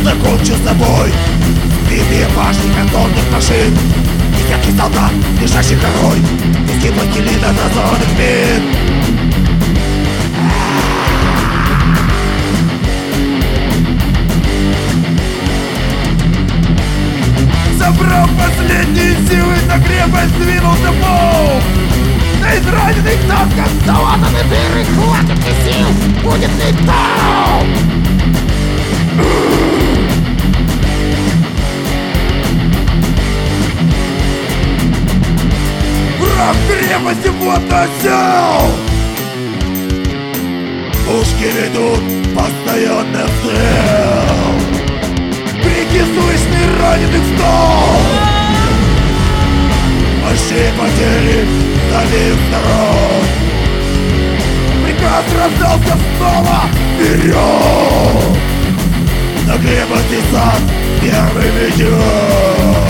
закончу с тобой. Битые башни картонных машин, десятки солдат, лежащих горой, куски пластилина разорванных мин. Собрав последние силы, на крепость двинулся полк. На израненных танках залатаны дыры, хватит ли сил, будет ли толк? Враг крепости вот осел. Пушки ведут постоянный обстрел. Крики слышны раненых в стол. Большие потери с обеих сторон. Приказ раздался снова. Вперед! На крепости сад первым идет.